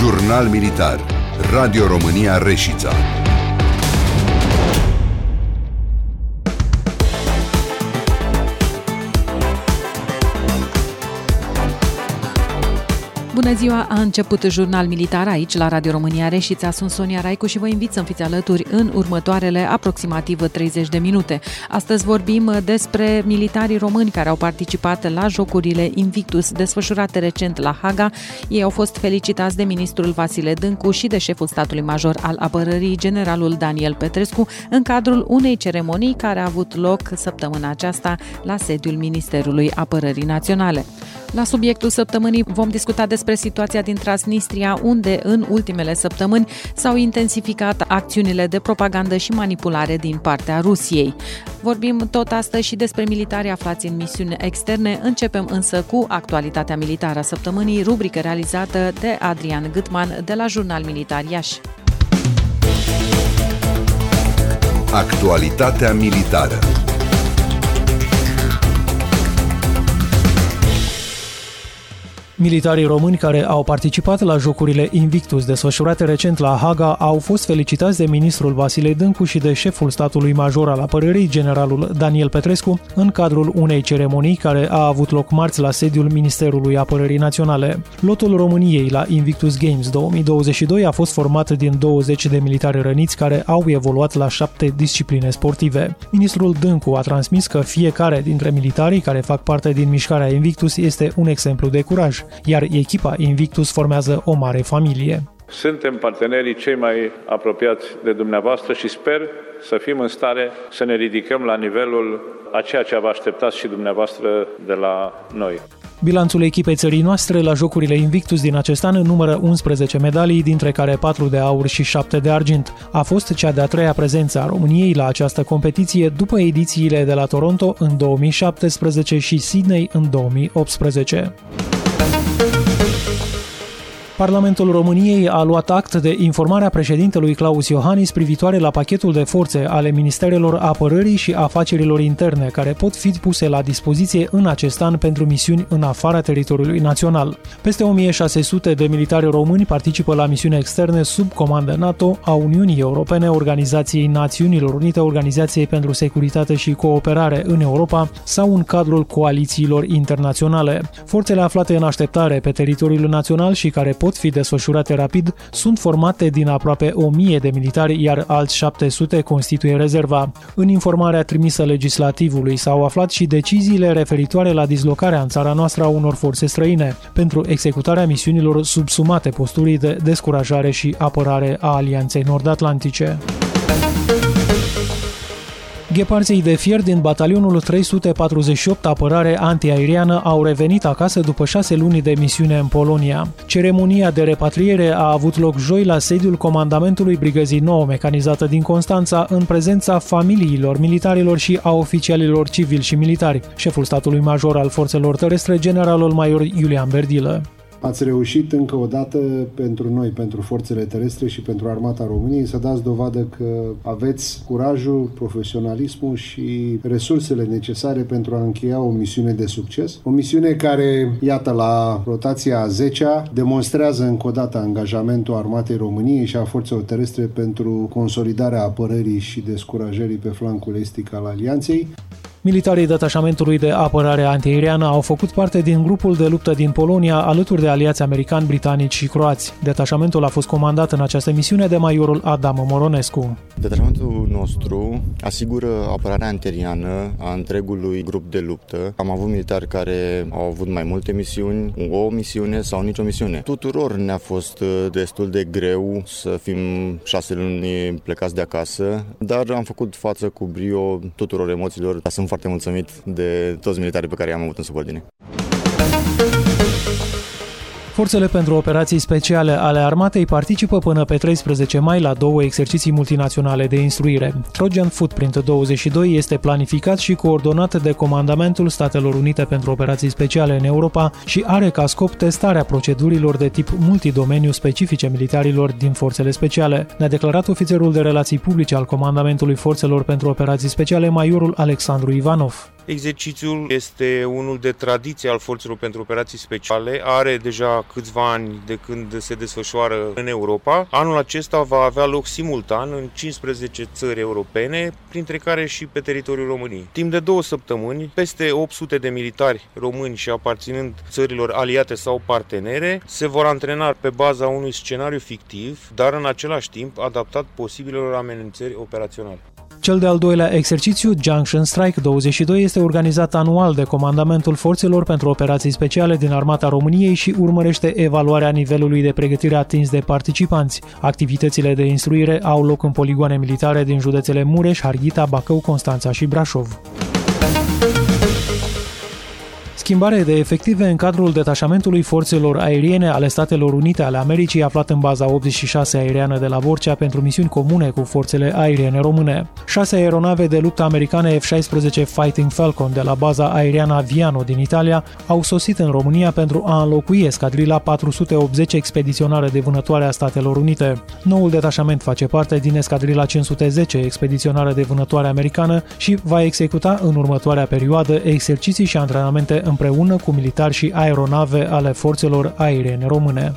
Jurnal Militar. Radio România Reșița. Bună ziua! A început Jurnal Militar aici, la Radio România Reșița. Sunt Sonia Raicu și vă invit să-mi fiți alături în următoarele aproximativ 30 de minute. Astăzi vorbim despre militarii români care au participat la Jocurile Invictus desfășurate recent la Haga. Ei au fost felicitați de ministrul Vasile Dâncu și de șeful statului major al apărării, generalul Daniel Petrescu, în cadrul unei ceremonii care a avut loc săptămâna aceasta la sediul Ministerului Apărării Naționale. La subiectul săptămânii vom discuta despre situația din Transnistria, unde în ultimele săptămâni s-au intensificat acțiunile de propagandă și manipulare din partea Rusiei. Vorbim tot astăzi și despre militari aflați în misiuni externe. Începem însă cu actualitatea militară a săptămânii, rubrică realizată de Adrian Gâtman de la Jurnal Militar Iași. Actualitatea militară. Militarii români care au participat la Jocurile Invictus desfășurate recent la Haga au fost felicitați de ministrul Vasile Dâncu și de șeful statului major al apărării, generalul Daniel Petrescu, în cadrul unei ceremonii care a avut loc marți la sediul Ministerului Apărării Naționale. Lotul României la Invictus Games 2022 a fost format din 20 de militari răniți care au evoluat la 7 discipline sportive. Ministrul Dâncu a transmis că fiecare dintre militarii care fac parte din mișcarea Invictus este un exemplu de curaj, iar echipa Invictus formează o mare familie. Suntem partenerii cei mai apropiați de dumneavoastră și sper să fim în stare să ne ridicăm la nivelul a ceea ce vă așteptați și dumneavoastră de la noi. Bilanțul echipei țării noastre la Jocurile Invictus din acest an numără 11 medalii, dintre care 4 de aur și 7 de argint. A fost cea de-a treia prezență a României la această competiție după edițiile de la Toronto în 2017 și Sydney în 2018. Parlamentul României a luat act de informarea președintelui Claus Iohannis privitoare la pachetul de forțe ale Ministerelor Apărării și Afacerilor Interne, care pot fi puse la dispoziție în acest an pentru misiuni în afara teritoriului național. Peste 1600 de militari români participă la misiuni externe sub comandă NATO, a Uniunii Europene, Organizației Națiunilor Unite, Organizației pentru Securitate și Cooperare în Europa sau în cadrul coalițiilor internaționale. Forțele aflate în așteptare pe teritoriul național și care pot fi desfășurate rapid sunt formate din aproape 1000 de militari, iar alți 700 constituie rezerva. În informarea trimisă legislativului s-au aflat și deciziile referitoare la dislocarea în țara noastră a unor forțe străine pentru executarea misiunilor subsumate posturii de descurajare și apărare a Alianței Nord-Atlantice. Gheparții de fier din batalionul 348 apărare antiaeriană au revenit acasă după 6 luni de misiune în Polonia. Ceremonia de repatriere a avut loc joi la sediul comandamentului Brigăzii 9 mecanizată din Constanța, în prezența familiilor militarilor și a oficialilor civili și militari. Șeful statului major al forțelor terestre, generalul major Iulian Berdilă. Ați reușit încă o dată pentru noi, pentru forțele terestre și pentru Armata României să dați dovadă că aveți curajul, profesionalismul și resursele necesare pentru a încheia o misiune de succes. O misiune care, iată, la rotația 10-a, demonstrează încă o dată angajamentul Armatei României și a forțelor terestre pentru consolidarea apărării și descurajării pe flancul estic al Alianței. Militarii detașamentului de apărare antiaeriană au făcut parte din grupul de luptă din Polonia, alături de aliați americani, britanici și croați. Detașamentul a fost comandat în această misiune de majorul Adam Moronescu. Detașamentul nostru asigură apărarea antiaeriană a întregului grup de luptă. Am avut militari care au avut mai multe misiuni, o misiune sau nicio misiune. Tuturor ne-a fost destul de greu să fim 6 luni plecați de acasă, dar am făcut față cu brio tuturor emoțiilor. Sunt foarte mulțumit de toți militarii pe care i-am avut în subordine. Forțele pentru operații speciale ale armatei participă până pe 13 mai la 2 exerciții multinaționale de instruire. Trojan Footprint 22 este planificat și coordonat de Comandamentul Statelor Unite pentru Operații Speciale în Europa și are ca scop testarea procedurilor de tip multidomeniu specifice militarilor din forțele speciale, ne-a declarat ofițerul de relații publice al Comandamentului Forțelor pentru Operații Speciale, majorul Alexandru Ivanov. Exercițiul este unul de tradiție al forțelor pentru operații speciale, are deja câțiva ani de când se desfășoară în Europa. Anul acesta va avea loc simultan în 15 țări europene, printre care și pe teritoriul României. Timp de 2 săptămâni, peste 800 de militari români și aparținând țărilor aliate sau partenere se vor antrena pe baza unui scenariu fictiv, dar în același timp adaptat posibilelor amenințări operaționale. Cel de-al doilea exercițiu, Junction Strike 22, este organizat anual de Comandamentul Forțelor pentru Operații Speciale din Armata României și urmărește evaluarea nivelului de pregătire atins de participanți. Activitățile de instruire au loc în poligoane militare din județele Mureș, Harghita, Bacău, Constanța și Brașov. Schimbare de efective în cadrul detașamentului forțelor aeriene ale Statelor Unite ale Americii, aflat în baza 86 aeriană de la Borcea pentru misiuni comune cu forțele aeriene române. 6 aeronave de luptă americane F-16 Fighting Falcon de la baza aeriană Aviano din Italia au sosit în România pentru a înlocui escadrila 480 expediționară de vânătoare a Statelor Unite. Noul detașament face parte din escadrila 510 expediționară de vânătoare americană și va executa în următoarea perioadă exerciții și antrenamente împreună cu militari și aeronave ale forțelor aeriene române.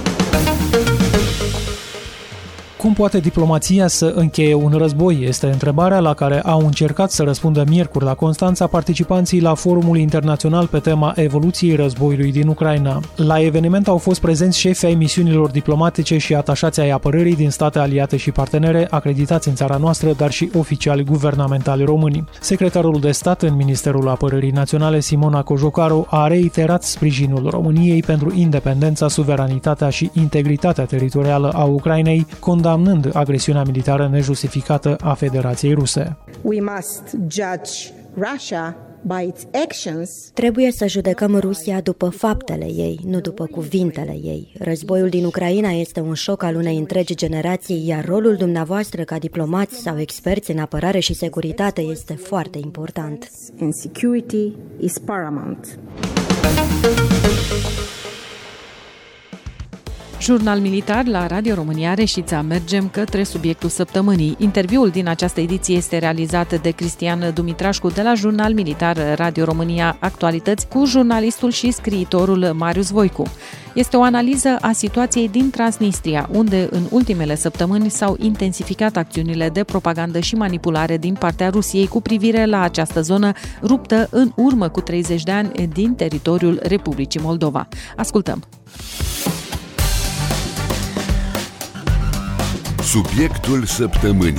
Cum poate diplomația să încheie un război? Este întrebarea la care au încercat să răspundă miercuri la Constanța participanții la Forumul Internațional pe tema evoluției războiului din Ucraina. La eveniment au fost prezenți șefii ai misiunilor diplomatice și atașații ai apărării din state aliate și partenere, acreditați în țara noastră, dar și oficiali guvernamentali români. Secretarul de stat în Ministerul Apărării Naționale, Simona Cojocaru, a reiterat sprijinul României pentru independența, suveranitatea și integritatea teritorială a Ucrainei, condamnând agresiunea militară nejustificată a Federației Ruse. We must judge Russia by its actions. Trebuie să judecăm Rusia după faptele ei, nu după cuvintele ei. Războiul din Ucraina este un șoc al unei întregi generații, iar rolul dumneavoastră ca diplomați sau experți în apărare și securitate este foarte important. And security is paramount. Jurnal militar la Radio România Reșița. Mergem către subiectul săptămânii. Interviul din această ediție este realizat de Cristian Dumitrașcu de la Jurnal Militar Radio România Actualități cu jurnalistul și scriitorul Marius Voicu. Este o analiză a situației din Transnistria, unde în ultimele săptămâni s-au intensificat acțiunile de propagandă și manipulare din partea Rusiei cu privire la această zonă ruptă în urmă cu 30 de ani din teritoriul Republicii Moldova. Ascultăm! Subiectul săptămânii.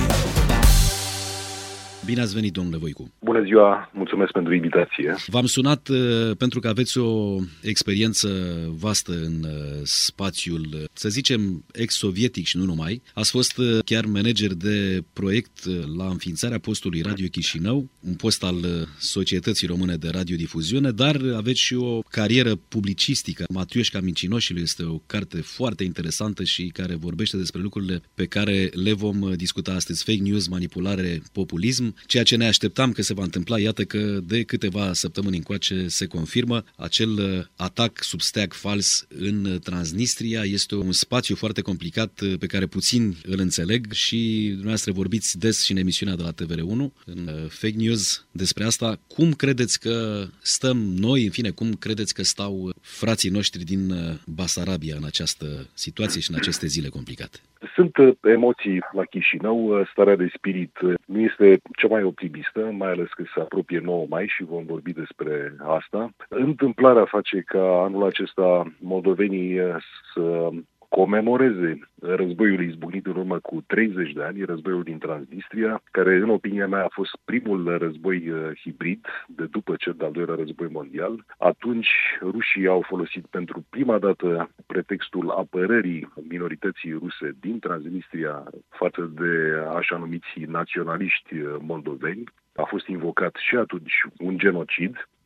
Bine ați venit, domnule Voicu. Bună ziua, mulțumesc pentru invitație. V-am sunat pentru că aveți o experiență vastă în spațiul, să zicem, ex-sovietic și nu numai. Ați fost chiar manager de proiect la înființarea postului Radio Chișinău, un post al Societății Române de Radiodifuziune, dar aveți și o carieră publicistică. Matrioșca Mincinoșilor este o carte foarte interesantă și care vorbește despre lucrurile pe care le vom discuta astăzi. Fake news, manipulare, populism. Ceea ce ne așteptam că se va întâmpla, iată că de câteva săptămâni încoace se confirmă acel atac sub steag fals în Transnistria. Este un spațiu foarte complicat pe care puțini îl înțeleg și dumneavoastră vorbiți des și în emisiunea de la TVR1, în Fake News, despre asta. Cum credeți că stăm noi, în fine, cum credeți că stau frații noștri din Basarabia în această situație și în aceste zile complicate? Sunt emoții la Chișinău, starea de spirit nu este cea mai optimistă, mai ales că se apropie 9 mai și vom vorbi despre asta. Întâmplarea face ca anul acesta moldovenii să comemoreze războiul izbucnit în urmă cu 30 de ani, războiul din Transnistria, care, în opinia mea, a fost primul război hibrid de după cel de-al doilea război mondial. Atunci, rușii au folosit pentru prima dată pretextul apărării minorității ruse din Transnistria față de așa numiți naționaliști moldoveni. A fost invocat și atunci un genocid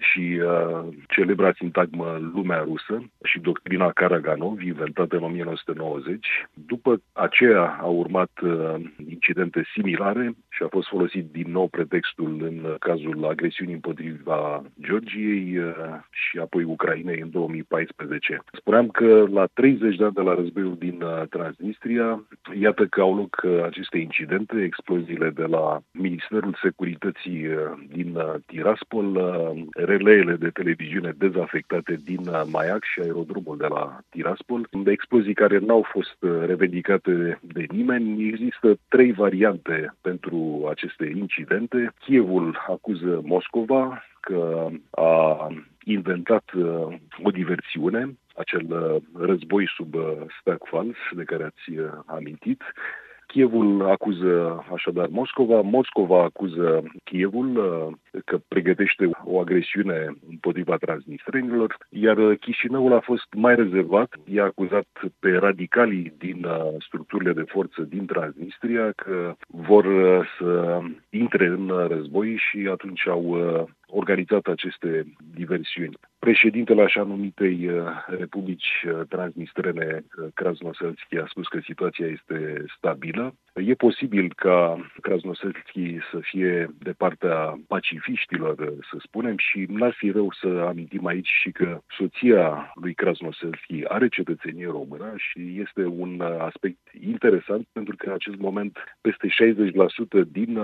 și celebra sintagmă lumea rusă și doctrina Karaganov, inventată în 1990. După aceea au urmat incidente similare și a fost folosit din nou pretextul în cazul agresiunii împotriva Georgiei și apoi Ucrainei în 2014. Spuneam că la 30 de ani de la războiul din Transnistria, iată că au loc aceste incidente, exploziile de la Ministerul Securității din Tiraspol, releele de televiziune dezafectate din Maiac și aerodromul de la Tiraspol, explozii care n-au fost revendicate de nimeni. Există 3 variante pentru aceste incidente. Kievul acuză Moscova că a inventat o diversiune, acel război sub steag fals de care ați amintit. Kievul acuză așadar Moscova acuză Kievul că pregătește o agresiune împotriva transnistrenilor, iar Chișinăul a fost mai rezervat. I-a acuzat pe radicalii din structurile de forță din Transnistria că vor să intre în război și atunci au organizat aceste diversiuni. Președintele așa numitei Republici Transnistrene, Krasnoselski, a spus că situația este stabilă. E posibil ca Krasnoselski să fie de partea pacifiștilor, să spunem, și n-ar fi rău să amintim aici și că soția lui Krasnoselski are cetățenie română și este un aspect interesant pentru că în acest moment peste 60% din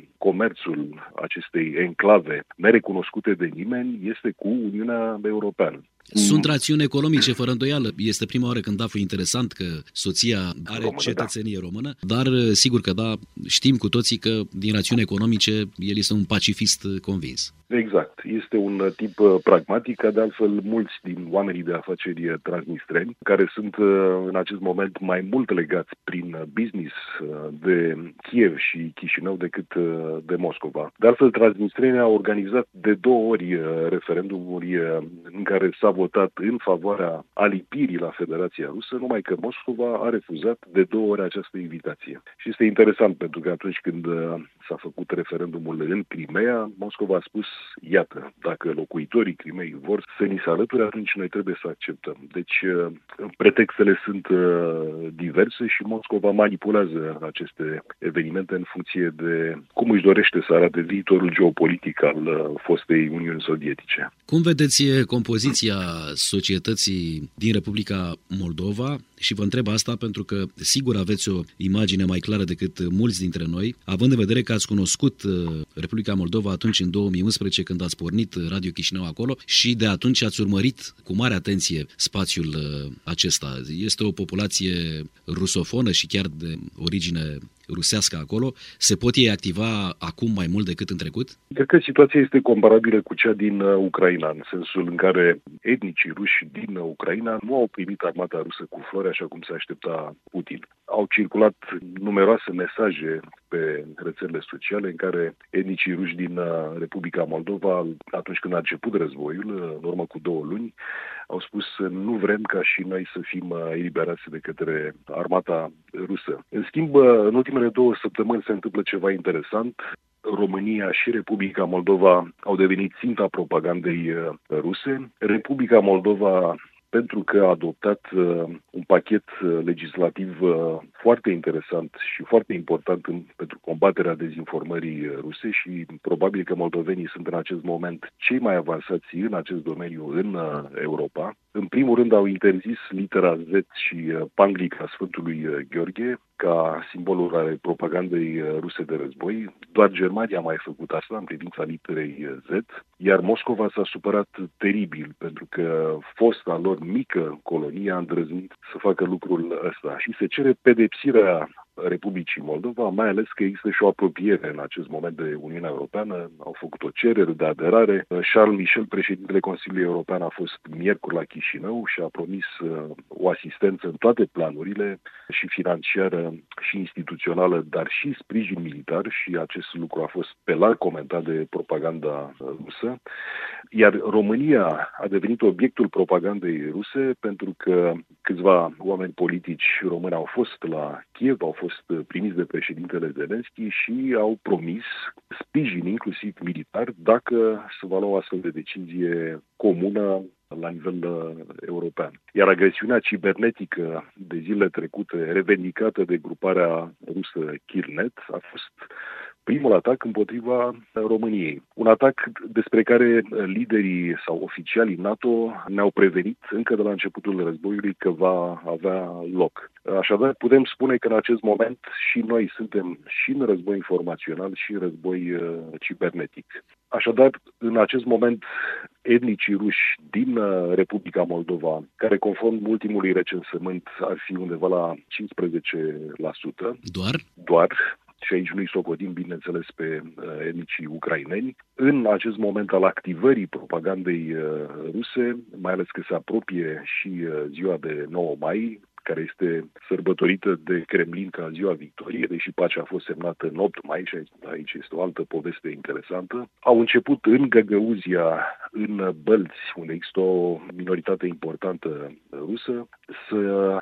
comerțul acestei enclave nerecunoscute de nimeni este cu Uniunea Europeană. Sunt rațiuni economice, fără îndoială. Este prima oară când aflu interesant că soția are cetățenie română, dar sigur că da, știm cu toții că din rațiuni economice el este un pacifist convins. Exact. Este un tip pragmatic, ca de altfel mulți din oamenii de afaceri transnistreni, care sunt în acest moment mai mult legați prin business de Kiev și Chișinău decât de Moscova. De altfel, transnistrenii au organizat de 2 ori referendumuri în care s-a votat în favoarea alipirii la Federația Rusă, numai că Moscova a refuzat de 2 ori această invitație. Și este interesant pentru că atunci când s-a făcut referendumul în Crimea, Moscova a spus, iată, dacă locuitorii Crimei vor să ni se alăture, atunci noi trebuie să acceptăm. Deci pretextele sunt diverse și Moscova manipulează aceste evenimente în funcție de cum își dorește să arate viitorul geopolitic al fostei Uniuni Sovietice. Cum vedeți compoziția societății din Republica Moldova? Și vă întreb asta pentru că sigur aveți o imagine mai clară decât mulți dintre noi, având în vedere că ați cunoscut Republica Moldova atunci în 2011 când ați pornit Radio Chișinău acolo și de atunci ați urmărit cu mare atenție spațiul acesta. Este o populație rusofonă și chiar de origine rusească acolo. Se pot ei activa acum mai mult decât în trecut? Cred că situația este comparabilă cu cea din Ucraina, în sensul în care etnicii ruși din Ucraina nu au primit armata rusă cu flori așa cum se aștepta Putin. Au circulat numeroase mesaje pe rețelele sociale în care etnicii ruși din Republica Moldova, atunci când a început războiul, în urmă cu 2 luni, au spus nu vrem ca și noi să fim eliberați de către armata rusă. În schimb, în ultimele 2 săptămâni se întâmplă ceva interesant. România și Republica Moldova au devenit ținta propagandei ruse. Republica Moldova, pentru că a adoptat un pachet legislativ foarte interesant și foarte important pentru combaterea dezinformării ruse și probabil că moldovenii sunt în acest moment cei mai avansați în acest domeniu în Europa. În primul rând au interzis litera Z și panglica Sfântului Gheorghe ca simbolul ale propagandei ruse de război. Doar Germania a mai făcut asta în privința literei Z, iar Moscova s-a supărat teribil pentru că fosta lor mică colonie a îndrăznit să facă lucrul ăsta și se cere pedepsirea Republicii Moldova, mai ales că există și o apropiere în acest moment de Uniunea Europeană. Au făcut o cerere de aderare. Charles Michel, președintele Consiliului European, a fost miercuri la Chișinău și a promis o asistență în toate planurile, și financiară, și instituțională, dar și sprijin militar, și acest lucru a fost pe larg comentat de propaganda rusă. Iar România a devenit obiectul propagandei ruse pentru că câțiva oameni politici români au fost la Kiev, au fost primiți de președintele Zelenski și au promis sprijin inclusiv militar dacă se va lua o astfel de decizie comună la nivel european. Iar agresiunea cibernetică de zilele trecute, revendicată de gruparea rusă Kirnet, a fost primul atac împotriva României. Un atac despre care liderii sau oficialii NATO ne-au prevenit încă de la începutul războiului că va avea loc. Așadar, putem spune că în acest moment și noi suntem și în război informațional și în război cibernetic. Așadar, în acest moment, etnicii ruși din Republica Moldova, care conform ultimului recensământ ar fi undeva la 15%. Doar. Și aici nu-i socotim, bineînțeles, pe etnicii ucraineni. În acest moment al activării propagandei ruse, mai ales că se apropie și ziua de 9 mai, care este sărbătorită de Kremlin ca ziua victoriei, deși pacea a fost semnată în 8 mai și aici este o altă poveste interesantă. Au început în Găgăuzia, în Bălți, unde există o minoritate importantă rusă, să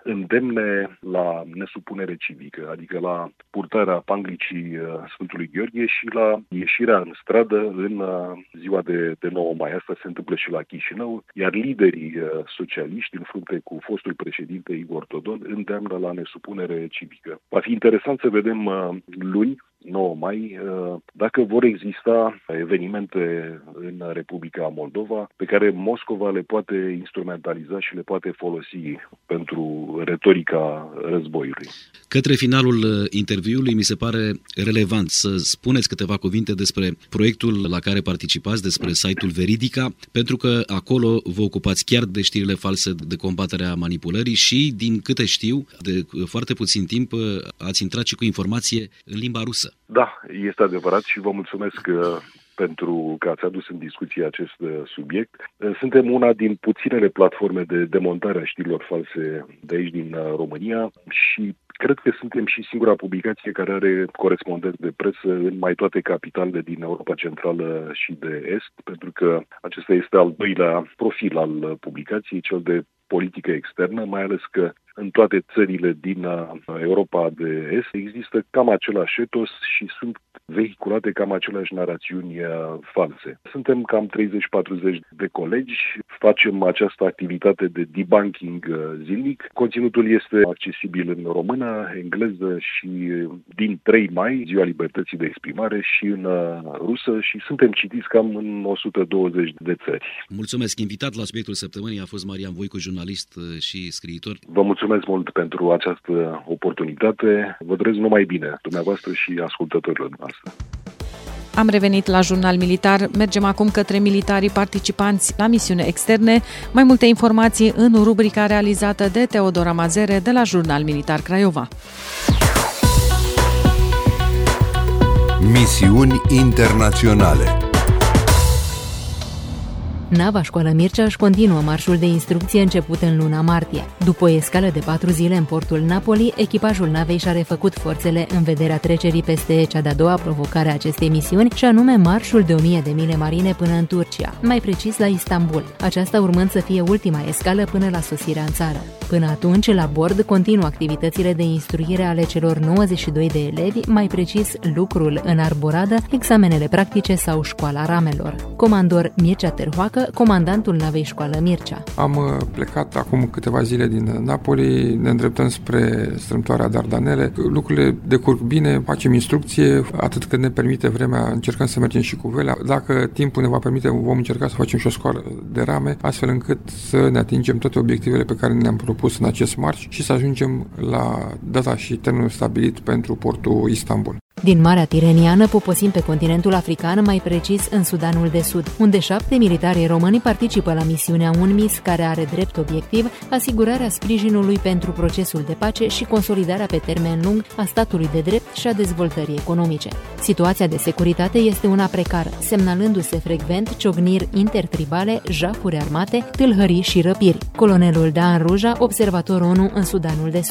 îndemne la nesupunere civică, adică la purtarea panglicii Sfântului Gheorghe și la ieșirea în stradă în ziua de 9 mai. Asta se întâmplă și la Chișinău, iar liderii socialiști în frunte cu fostul președinte Igor Dodon îndeamnă la nesupunere civică. Va fi interesant să vedem luni, 9 mai, dacă vor exista evenimente în Republica Moldova pe care Moscova le poate instrumentaliza și le poate folosi pentru retorica războiului. Către finalul interviului mi se pare relevant să spuneți câteva cuvinte despre proiectul la care participați, despre site-ul Veridica, pentru că acolo vă ocupați chiar de știrile false, de combaterea manipulării și, din câte știu, de foarte puțin timp ați intrat și cu informație în limba rusă. Da, este adevărat și vă mulțumesc pentru că ați adus în discuție acest subiect. Suntem una din puținele platforme de demontare a știrilor false de aici din România și cred că suntem și singura publicație care are corespondenți de presă în mai toate capitalele din Europa Centrală și de Est, pentru că acesta este al doilea profil al publicației, cel de politică externă, mai ales că în toate țările din Europa de Est există cam același etos și sunt vehiculate cam aceleași narațiuni false. Suntem cam 30-40 de colegi, facem această activitate de debunking zilnic. Conținutul este accesibil în română, engleză și din 3 mai, Ziua Libertății de Exprimare, și în rusă și suntem citiți cam în 120 de țări. Mulțumesc. Invitat la subiectul săptămânii a fost Marian Voicu, jurnalist și scriitor. Vă mulțumesc mult pentru această oportunitate. Vă doresc numai bine, dumneavoastră și ascultătorilor noastre. Am revenit la Jurnal Militar. Mergem acum către militarii participanți la misiune externe. Mai multe informații în rubrica realizată de Teodora Mazere de la Jurnal Militar Craiova. Misiuni internaționale. Nava Școală Mircea își continuă marșul de instrucție început în luna martie. După o escală de 4 zile în portul Napoli, echipajul navei și-a refăcut forțele în vederea trecerii peste cea de-a doua provocare a acestei misiuni, și anume marșul de 1000 de mile marine până în Turcia, mai precis la Istanbul, aceasta urmând să fie ultima escală până la sosirea în țară. Până atunci, la bord continuă activitățile de instruire ale celor 92 de elevi, mai precis lucrul în arboradă, examenele practice sau școala ramelor. Comandor Mircea Terhoacă, comandantul navei Școală Mircea. Am plecat acum câteva zile din Napoli, ne îndreptăm spre strâmtoarea Dardanele. Lucrurile decurg bine, facem instrucție, atât cât ne permite vremea, încercăm să mergem și cu velea. Dacă timpul ne va permite, vom încerca să facem și o școală de rame, astfel încât să ne atingem toate obiectivele pe care ne-am propus în acest marș și să ajungem la data și termenul stabilit pentru portul Istanbul. Din Marea Tireniană poposim pe continentul african, mai precis în Sudanul de Sud, unde 7 militari români participă la misiunea UNMISS, care are drept obiectiv asigurarea sprijinului pentru procesul de pace și consolidarea pe termen lung a statului de drept și a dezvoltării economice. Situația de securitate este una precară, semnalându-se frecvent ciocniri intertribale, jafuri armate, tâlhării și răpiri. Colonelul Dan Ruja, observator ONU în Sudanul de Sud.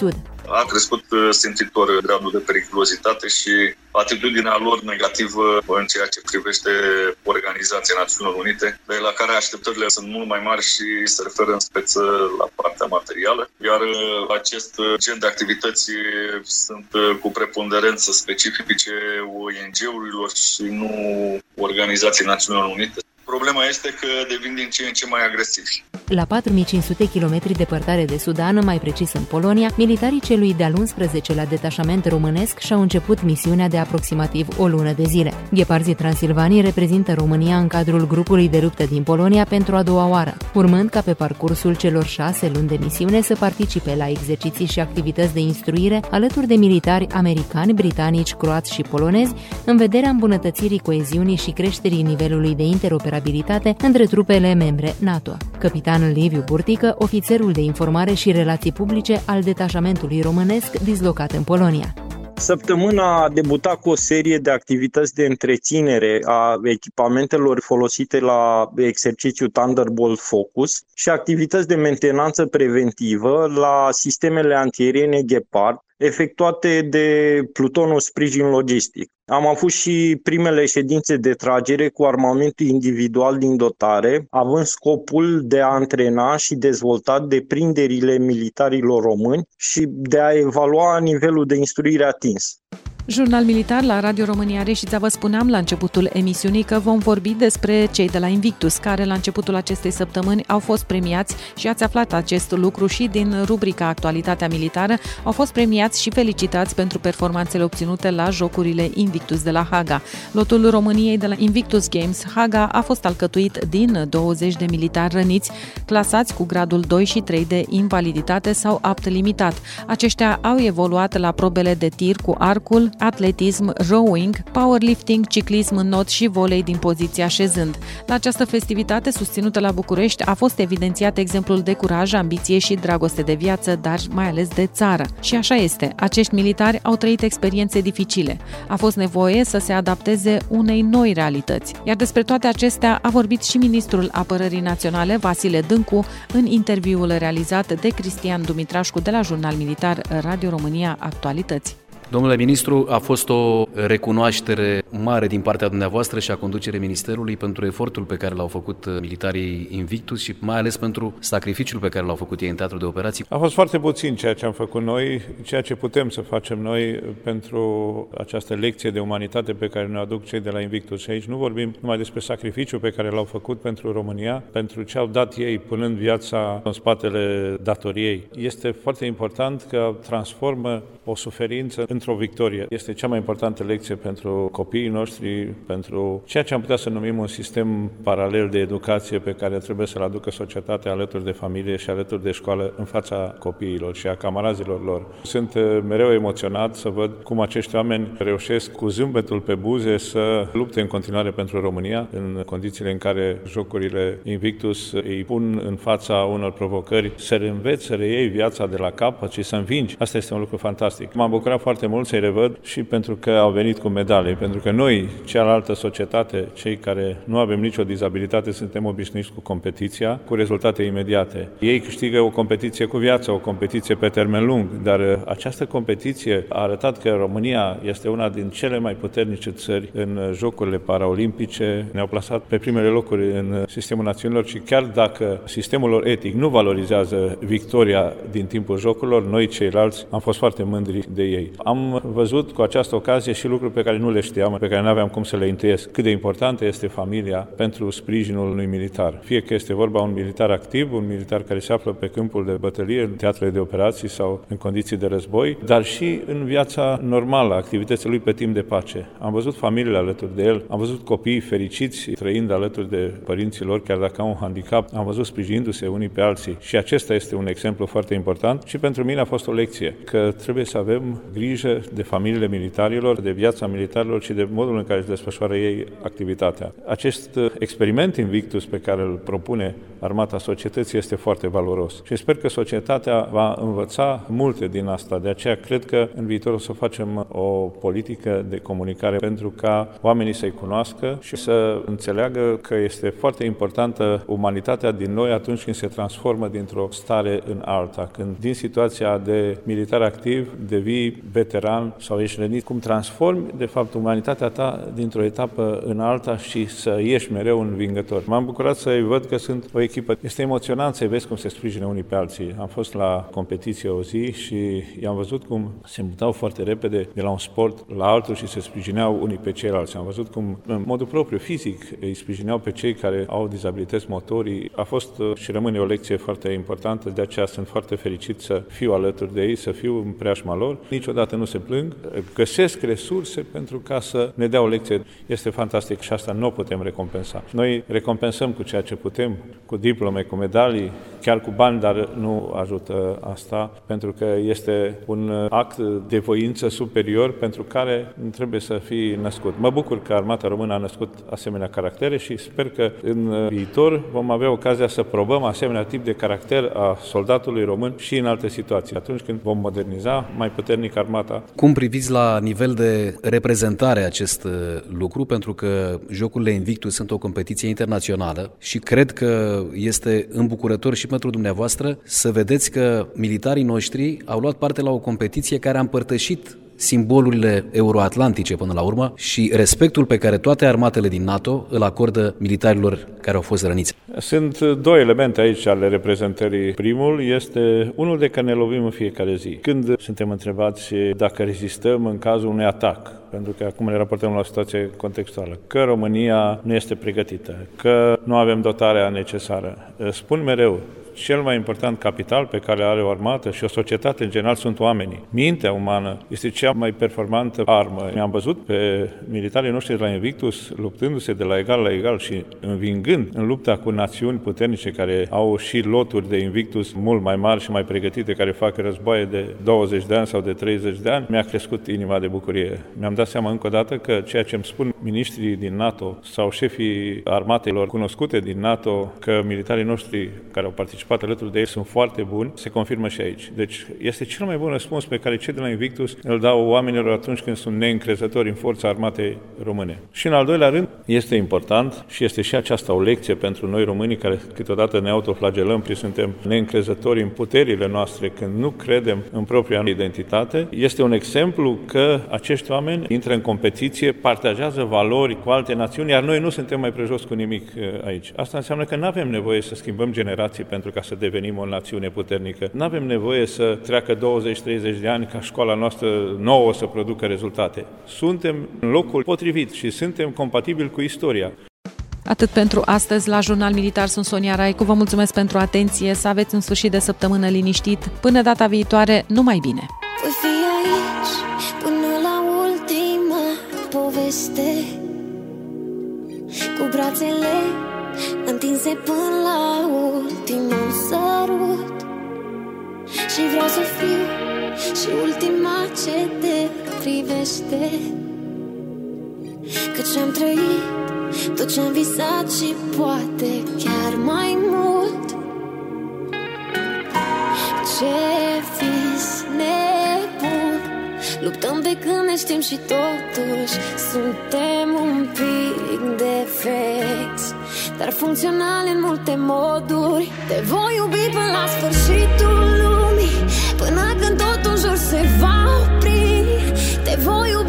a crescut simțitor gradul de periculozitate și atitudinea lor negativă în ceea ce privește Organizația Națiunilor Unite, de la care așteptările sunt mult mai mari și se referă în speță la partea materială, iar acest gen de activități sunt cu preponderență specifice ONG-urilor și nu Organizației Națiunilor Unite. Problema este că devin din ce în ce mai agresivi. La 4500 km departare de Sudan, mai precis în Polonia, militarii celui de-al 11-lea detașament românesc și-au început misiunea de aproximativ o lună de zile. Gheparzii Transilvanii reprezintă România în cadrul grupului de luptă din Polonia pentru a doua oară, urmând ca pe parcursul celor 6 luni de misiune să participe la exerciții și activități de instruire alături de militari americani, britanici, croați și polonezi, în vederea îmbunătățirii coeziunii și creșterii nivelului de interoperabilitate între trupele membre NATO. Capitan Liviu Burtică, ofițerul de informare și relații publice al detașamentului românesc dislocat în Polonia. Săptămâna a debutat cu o serie de activități de întreținere a echipamentelor folosite la exercițiul Thunderbolt Focus și activități de mentenanță preventivă la sistemele antiaeriene Gepard, efectuate de plutonul sprijin logistic. Am avut și primele ședințe de tragere cu armamentul individual din dotare, având scopul de a antrena și dezvolta deprinderile militarilor români și de a evalua nivelul de instruire atins. Jurnal militar la Radio România Reșița. Vă spuneam la începutul emisiunii că vom vorbi despre cei de la Invictus, care la începutul acestei săptămâni au fost premiați și ați aflat acest lucru și din rubrica Actualitatea Militară. Au fost premiați și felicitați pentru performanțele obținute la Jocurile Invictus de la Haga. Lotul României de la Invictus Games Haga a fost alcătuit din 20 de militari răniți, clasați cu gradul 2 și 3 de invaliditate sau apt limitat. Aceștia au evoluat la probele de tir cu arcul, atletism, rowing, powerlifting, ciclism în not și volei din poziția așezând. La această festivitate susținută la București a fost evidențiat exemplul de curaj, ambiție și dragoste de viață, dar mai ales de țară. Și așa este, acești militari au trăit experiențe dificile. A fost nevoie să se adapteze unei noi realități. Iar despre toate acestea a vorbit și ministrul Apărării Naționale, Vasile Dâncu, în interviul realizat de Cristian Dumitrașcu de la Jurnal Militar Radio România Actualități. Domnule ministru, a fost o recunoaștere mare din partea dumneavoastră și a conducerii ministerului pentru efortul pe care l-au făcut militarii Invictus și mai ales pentru sacrificiul pe care l-au făcut ei în teatru de operații. A fost foarte puțin ceea ce am făcut noi, ceea ce putem să facem noi pentru această lecție de umanitate pe care ne aduc cei de la Invictus. Și aici nu vorbim numai despre sacrificiul pe care l-au făcut pentru România, pentru ce au dat ei punând viața în spatele datoriei. Este foarte important că transformă o suferință într-o victorie. Este cea mai importantă lecție pentru copiii noștri, pentru ceea ce am putea să numim un sistem paralel de educație pe care trebuie să-l aducă societatea alături de familie și alături de școală în fața copiilor și a camarazilor lor. Sunt mereu emoționat să văd cum acești oameni reușesc cu zâmbetul pe buze să lupte în continuare pentru România în condițiile în care jocurile Invictus îi pun în fața unor provocări, să reînveți, să reiei viața de la capăt și să învingi. Asta este un lucru fantastic. M-am bucurat foarte mult să-i revăd și pentru că au venit cu medalii, pentru că noi, cealaltă societate, cei care nu avem nicio dizabilitate, suntem obișnuiți cu competiția, cu rezultate imediate. Ei câștigă o competiție cu viața, o competiție pe termen lung, dar această competiție a arătat că România este una din cele mai puternice țări în Jocurile Paraolimpice, ne-au plasat pe primele locuri în sistemul națiunilor și chiar dacă sistemul lor etic nu valorizează victoria din timpul Jocurilor, noi ceilalți am fost foarte mândri de ei. Am văzut cu această ocazie și lucruri pe care nu le știam, pe care nu aveam cum să le intuiesc. Cât de importantă este familia pentru sprijinul unui militar. Fie că este vorba un militar activ, un militar care se află pe câmpul de bătălie, în teatrele de operații sau în condiții de război, dar și în viața normală, activitățile lui pe timp de pace. Am văzut familiile alături de el, am văzut copiii fericiți trăind alături de părinții lor, chiar dacă au un handicap, am văzut sprijinindu-se unii pe alții. Și acesta este un exemplu foarte important și pentru mine a fost o lecție, că trebuie să avem grijă grijă de familiile militarilor, de viața militarilor și de modul în care își desfășoară ei activitatea. Acest experiment Invictus pe care îl propune Armata Societății este foarte valoros și sper că societatea va învăța multe din asta. De aceea cred că în viitor o să facem o politică de comunicare pentru ca oamenii să-i cunoască și să înțeleagă că este foarte importantă umanitatea din noi atunci când se transformă dintr-o stare în alta, când din situația de militar activ devii veteran sau ești rănit, cum transformi de fapt umanitatea ta dintr-o etapă în alta și să ieși mereu învingător. M-am bucurat să-i văd că sunt o echipă. Este emoționant să-i vezi cum se sprijină unii pe alții. Am fost la competiție o zi și i-am văzut cum se mutau foarte repede de la un sport la altul și se sprijineau unii pe ceilalți. Am văzut cum, în modul propriu, fizic, îi sprijineau pe cei care au dizabilități motorii. A fost și rămâne o lecție foarte importantă, de aceea sunt foarte fericit să fiu alături de ei, să fiu în preajma lor. Niciodată nu se plâng, găsesc resurse pentru ca să ne dea o lecție. Este fantastic și asta nu o putem recompensa. Noi recompensăm cu ceea ce putem, cu diplome, cu medalii, chiar cu bani, dar nu ajută asta, pentru că este un act de voință superior pentru care trebuie să fii născut. Mă bucur că Armata Română a născut asemenea caractere și sper că în viitor vom avea ocazia să probăm asemenea tip de caracter a soldatului român și în alte situații, atunci când vom moderniza mai puternic armata. Cum priviți la nivel de reprezentare acest lucru? Pentru că Jocurile Invictus sunt o competiție internațională și cred că este îmbucurător și pentru dumneavoastră să vedeți că militarii noștri au luat parte la o competiție care a împărtășit simbolurile euroatlantice până la urmă și respectul pe care toate armatele din NATO îl acordă militarilor care au fost răniți. Sunt două elemente aici ale reprezentării. Primul este unul de care ne lovim în fiecare zi. Când suntem întrebați dacă rezistăm în cazul unui atac, pentru că acum ne raportăm la o situație contextuală, că România nu este pregătită, că nu avem dotarea necesară. Spun mereu, cel mai important capital pe care are o armată și o societate în general sunt oamenii. Mintea umană este cea mai performantă armă. Mi-am văzut pe militarii noștri de la Invictus luptându-se de la egal la egal și învingând în lupta cu națiuni puternice care au și loturi de Invictus mult mai mari și mai pregătite, care fac războaie de 20 de ani sau de 30 de ani. Mi-a crescut inima de bucurie. Mi-am dat seama încă o dată că ceea ce îmi spun miniștrii din NATO sau șefii armatelor cunoscute din NATO, că militarii noștri care au participat alături de ei sunt foarte buni, se confirmă și aici. Deci este cel mai bun răspuns pe care cei de la Invictus îl dau oamenilor atunci când sunt neîncrezători în forța armatei române. Și în al doilea rând, este important și este și aceasta o lecție pentru noi românii care câteodată ne autoflagelăm și suntem neîncrezători în puterile noastre când nu credem în propria identitate. Este un exemplu că acești oameni intră în competiție, partajează valori cu alte națiuni, iar noi nu suntem mai prejos cu nimic aici. Asta înseamnă că nu avem nevoie să schimbăm generații pentru ca să devenim o națiune puternică. Nu avem nevoie să treacă 20-30 de ani ca școala noastră nouă să producă rezultate. Suntem în locul potrivit și suntem compatibili cu istoria. Atât pentru astăzi la Jurnal Militar. Sunt Sonia Raicu. Vă mulțumesc pentru atenție. Să aveți un sfârșit de săptămână liniștit. Până data viitoare, numai bine! Voi fi aici până la ultima poveste, cu brațele întinse până la ultimul sărut. Și vreau să fiu și ultima ce te privește, căci am trăit tot ce-am visat și poate chiar mai mult. Ce vis nebun, luptăm de când ne știm și totuși suntem un pic defecți, dar funcționale în multe moduri. Te voi iubi până la sfârșitul lumii, până când totul în jur se va opri. Te voi iubi